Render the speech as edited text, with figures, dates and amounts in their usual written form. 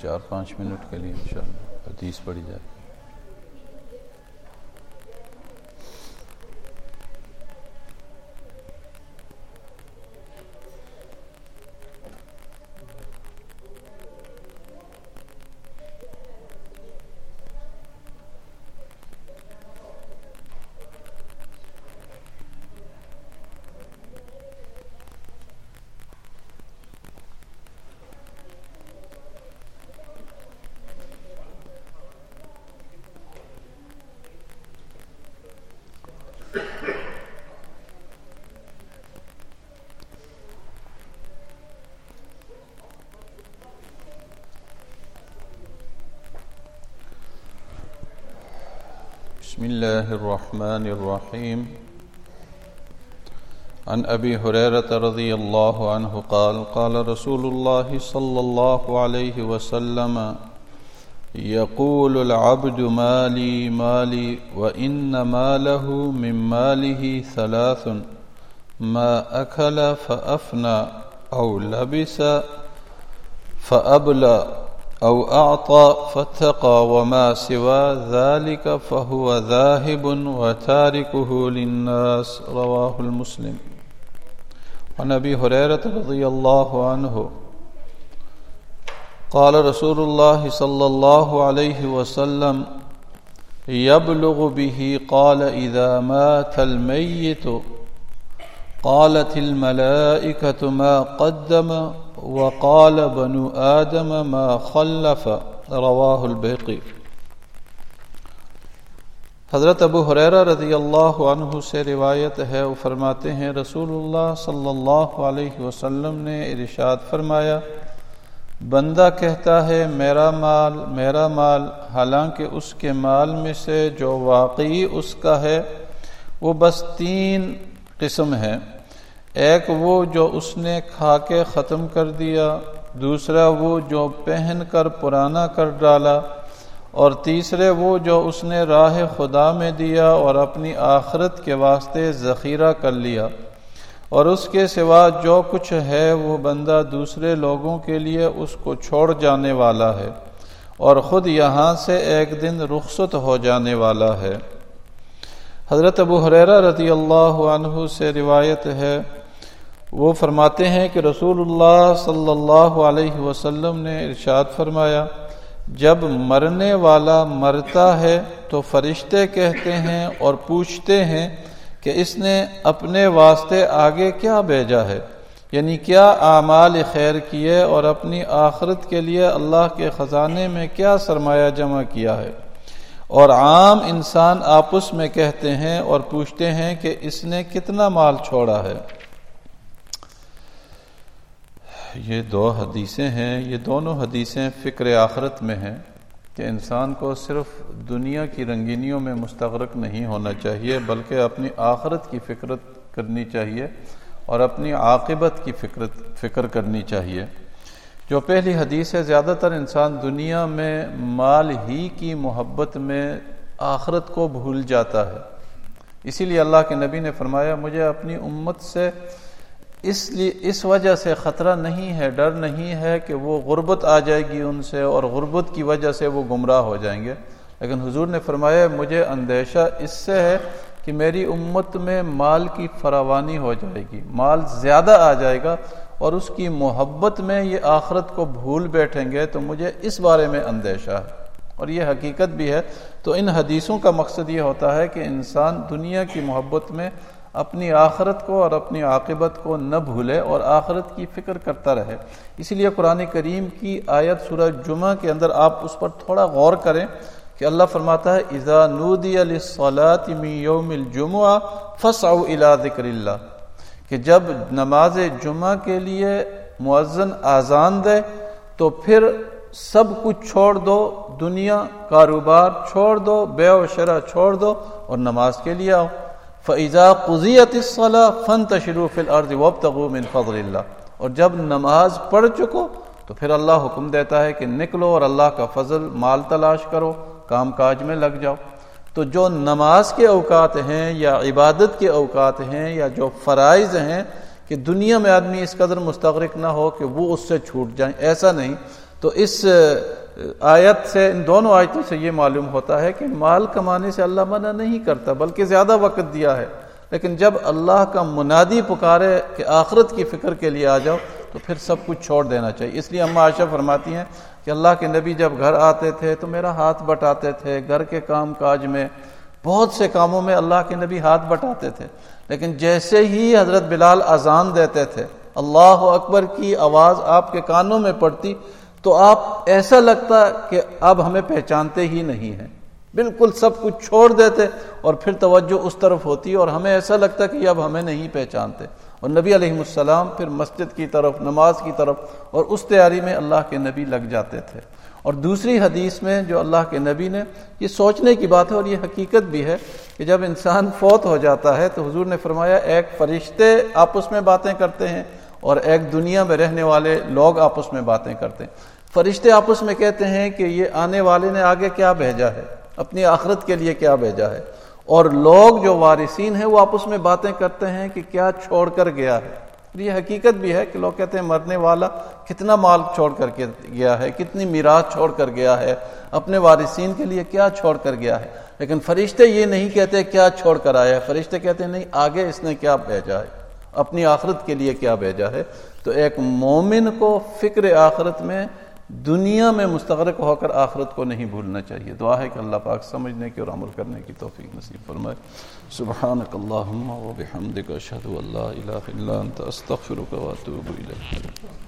4-5 minute کے لیے انشاءاللہ حدیث پڑھی جائے. بسم الله الرحمن الرحيم. عن أبي هريرة رضي الله عنه قال قال رسول الله صلى الله عليه وسلم يقول العبد مالي مالي وإن ماله من ماله 3: ما أكل فأفنى أو لبس فأبلى أو أعطى فاتقى وما سوى ذلك فهو ذاهب وتاركه للناس. رواه المسلم. عن أبي هريرة رضي الله عنه قال رسول الله صلى الله عليه وسلم يبلغ به قال إذا مات الميت قالت الملائكة ما قدم وقال بنو آدم ما خلف. رواہ البیہقی. حضرت ابو ہریرہ رضی اللہ عنہ سے روایت ہے، وہ فرماتے ہیں رسول اللہ صلی اللہ علیہ وسلم نے ارشاد فرمایا، بندہ کہتا ہے میرا مال میرا مال، حالانکہ اس کے مال میں سے جو واقعی اس کا ہے وہ بس 3 قسم ہے. ایک وہ جو اس نے کھا کے ختم کر دیا، دوسرا وہ جو پہن کر پرانا کر ڈالا، اور تیسرے وہ جو اس نے راہ خدا میں دیا اور اپنی آخرت کے واسطے ذخیرہ کر لیا، اور اس کے سوا جو کچھ ہے وہ بندہ دوسرے لوگوں کے لیے اس کو چھوڑ جانے والا ہے اور خود یہاں سے ایک دن رخصت ہو جانے والا ہے. حضرت ابو ہریرہ رضی اللہ عنہ سے روایت ہے، وہ فرماتے ہیں کہ رسول اللہ صلی اللہ علیہ وسلم نے ارشاد فرمایا، جب مرنے والا مرتا ہے تو فرشتے کہتے ہیں اور پوچھتے ہیں کہ اس نے اپنے واسطے آگے کیا بھیجا ہے، یعنی کیا اعمال خیر کیے اور اپنی آخرت کے لیے اللہ کے خزانے میں کیا سرمایہ جمع کیا ہے. اور عام انسان آپس میں کہتے ہیں اور پوچھتے ہیں کہ اس نے کتنا مال چھوڑا ہے. یہ 2 حدیثیں ہیں، یہ دونوں حدیثیں فکر آخرت میں ہیں کہ انسان کو صرف دنیا کی رنگینیوں میں مستغرق نہیں ہونا چاہیے، بلکہ اپنی آخرت کی فکر کرنی چاہیے اور اپنی عاقبت کی فکر کرنی چاہیے. جو پہلی حدیث ہے، زیادہ تر انسان دنیا میں مال ہی کی محبت میں آخرت کو بھول جاتا ہے. اسی لیے اللہ کے نبی نے فرمایا، مجھے اپنی امت سے اس وجہ سے خطرہ نہیں ہے، ڈر نہیں ہے کہ وہ غربت آ جائے گی ان سے اور غربت کی وجہ سے وہ گمراہ ہو جائیں گے، لیکن حضور نے فرمایا مجھے اندیشہ اس سے ہے کہ میری امت میں مال کی فراوانی ہو جائے گی، مال زیادہ آ جائے گا اور اس کی محبت میں یہ آخرت کو بھول بیٹھیں گے، تو مجھے اس بارے میں اندیشہ ہے، اور یہ حقیقت بھی ہے. تو ان حدیثوں کا مقصد یہ ہوتا ہے کہ انسان دنیا کی محبت میں اپنی آخرت کو اور اپنی عاقبت کو نہ بھولے اور آخرت کی فکر کرتا رہے. اسی لیے قرآن کریم کی آیت سورہ جمعہ کے اندر آپ اس پر تھوڑا غور کریں کہ اللہ فرماتا ہے اذا نودی للصلاة من یوم الجمعہ فاسعوا الی ذکر اللہ، کہ جب نماز جمعہ کے لیے مؤذن اذان دے تو پھر سب کچھ چھوڑ دو، دنیا کاروبار چھوڑ دو، بیع و شرع چھوڑ دو اور نماز کے لیے آؤ. فَإِذَا قُضِيَتِ الصَّلَاةُ فَانْتَشِرُوا فِي الْأَرْضِ وَابْتَغُوا مِنْ فَضْلِ اللَّهِ، اور جب نماز پڑھ چکو تو پھر اللہ حکم دیتا ہے کہ نکلو اور اللہ کا فضل مال تلاش کرو، کام کاج میں لگ جاؤ. تو جو نماز کے اوقات ہیں یا عبادت کے اوقات ہیں یا جو فرائض ہیں کہ دنیا میں آدمی اس قدر مستغرق نہ ہو کہ وہ اس سے چھوٹ جائیں، ایسا نہیں. تو اس آیت سے، ان دونوں آیتوں سے یہ معلوم ہوتا ہے کہ مال کمانے سے اللہ منع نہیں کرتا بلکہ زیادہ وقت دیا ہے، لیکن جب اللہ کا منادی پکارے کہ آخرت کی فکر کے لیے آ جاؤ تو پھر سب کچھ چھوڑ دینا چاہیے۔ اس لیے اماں عائشہ فرماتی ہیں کہ اللہ کے نبی جب گھر آتے تھے تو میرا ہاتھ بٹاتے تھے، گھر کے کام کاج میں بہت سے کاموں میں اللہ کے نبی ہاتھ بٹاتے تھے، لیکن جیسے ہی حضرت بلال اذان دیتے تھے، اللہ اکبر کی آواز آپ کے کانوں میں پڑتی تو آپ ایسا لگتا کہ اب ہمیں پہچانتے ہی نہیں ہیں، بالکل سب کچھ چھوڑ دیتے اور پھر توجہ اس طرف ہوتی اور ہمیں ایسا لگتا کہ اب ہمیں نہیں پہچانتے، اور نبی علیہ السلام پھر مسجد کی طرف، نماز کی طرف اور اس تیاری میں اللہ کے نبی لگ جاتے تھے۔ اور دوسری حدیث میں جو اللہ کے نبی نے، یہ سوچنے کی بات ہے اور یہ حقیقت بھی ہے کہ جب انسان فوت ہو جاتا ہے تو حضور نے فرمایا ایک فرشتے آپس میں باتیں کرتے ہیں اور ایک دنیا میں رہنے والے لوگ آپس میں باتیں کرتے ہیں۔ فرشتے آپس میں کہتے ہیں کہ یہ آنے والے نے آگے کیا بھیجا ہے، اپنی آخرت کے لیے کیا بھیجا ہے، اور لوگ جو وارثین ہیں وہ آپس میں باتیں کرتے ہیں کہ کیا چھوڑ کر گیا ہے۔ یہ حقیقت بھی ہے کہ لوگ کہتے ہیں مرنے والا کتنا مال چھوڑ کر کے گیا ہے، کتنی میراث چھوڑ کر گیا ہے، اپنے وارثین کے لیے کیا چھوڑ کر گیا ہے، لیکن فرشتے یہ نہیں کہتے کیا چھوڑ کر آیا ہے، فرشتے کہتے ہیں نہیں آگے اس نے کیا بھیجا ہے، اپنی آخرت کے لیے کیا بھیجا ہے۔ تو ایک مومن کو فکر آخرت میں، دنیا میں مستغرق ہو کر آخرت کو نہیں بھولنا چاہیے۔ دعا ہے کہ اللہ پاک سمجھنے کی اور عمل کرنے کی توفیق نصیب فرمائے۔ سبحانک اللہم و بحمدک، اشہد ان لا الہ الا انت، استغفرک و اتوب الیک۔